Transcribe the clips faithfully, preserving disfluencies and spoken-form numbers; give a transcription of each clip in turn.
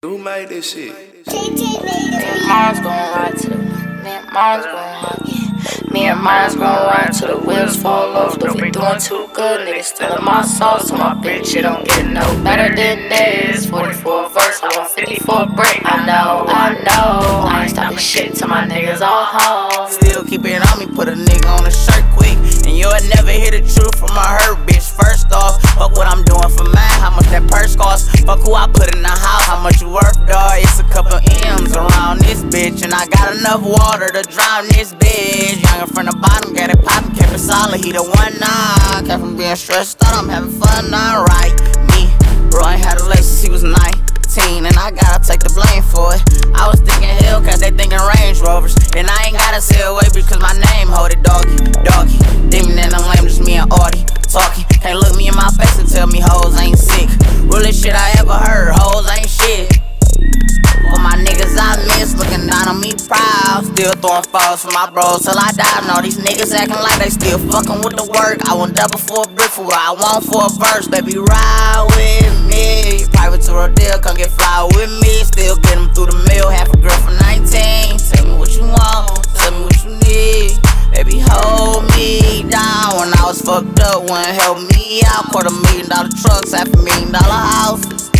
Who made this shit? Me and Mars gon' ride to the Me and Mars gon' ride, yeah. Me and Mars gon' ride till the wheels fall off. Though we doing too good, niggas stealing my sauce. So my bitch, it don't get no better than this. forty-four verse, I want fifty-four break. I know, I know. I ain't stopping shit till my niggas all home. Still keep it on me, put a nigga on a shirt quick. And you'll never hear the truth from a hurt bitch. First off, fuck what I'm doing for mine, how much that purse cost. Fuck who I put in the house, how much you worth, dawg. It's a couple M's around this bitch, and I got enough water to drown this bitch. Younger from the bottom, got it poppin', kept it solid. He the one nah, kept from being stressed out. I'm having fun, alright. Me, bro, I ain't had a life since he was nineteen, and I gotta take the blame for it. I was thinking Hellcat, they thinking Range Rovers, and I ain't gotta say away because my name hold it, doggy, doggy. Demon and I'm lame, just me and Audie talking. Can't look me in my face and tell me hoes ain't sick. Realest shit I ever heard, hoes ain't shit. For my niggas I miss, looking down on me proud. Still throwing falls for my bros till I die. And all these niggas acting like they still fucking with the work. I want double for a brick for what I want for a verse. Baby, ride with me. Private tour deal, come get fly with me. Still get them through the mill, half a girl for nineteen. Tell me what you want, tell me what you need. Baby, hold me down. When I was fucked up, wouldn't help me out. Quarter million dollar trucks, half a million dollar houses.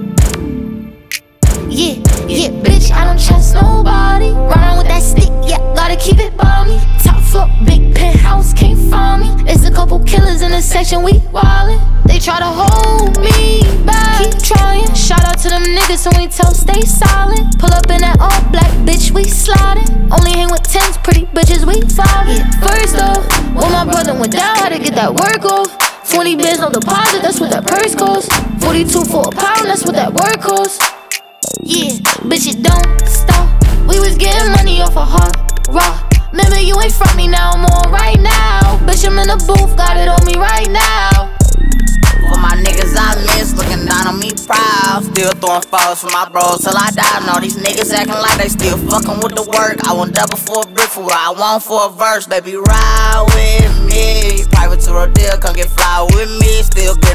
Yeah, yeah, bitch, I don't trust nobody. Run with that stick, yeah, gotta keep it by me. Top floor, big penthouse, can't find me. There's a couple killers in the section, we wildin'. They try to hold me back, keep trying. Shout out to them niggas, so we tell stay silent. Pull up in that all black, bitch, we sliding. Only hang with tens, pretty bitches, we vibing. Yeah, first off, when my brother went down, had to get that work off. Twenty bands no deposit, that's what that purse costs. Forty-two for a pound, that's what that work costs. Yeah, bitch, it don't stop. We was getting money off a hard rock. Remember, you ain't from me now, I'm on right now. Bitch, I'm in the booth, got it on me right now. For my niggas I miss, looking down on me proud. Still throwing falls for my bros till I die. And all these niggas acting like they still fucking with the work. I want double for a brick for what I want for a verse. Baby, ride with me. Private tour deal, come get fly with me. Still get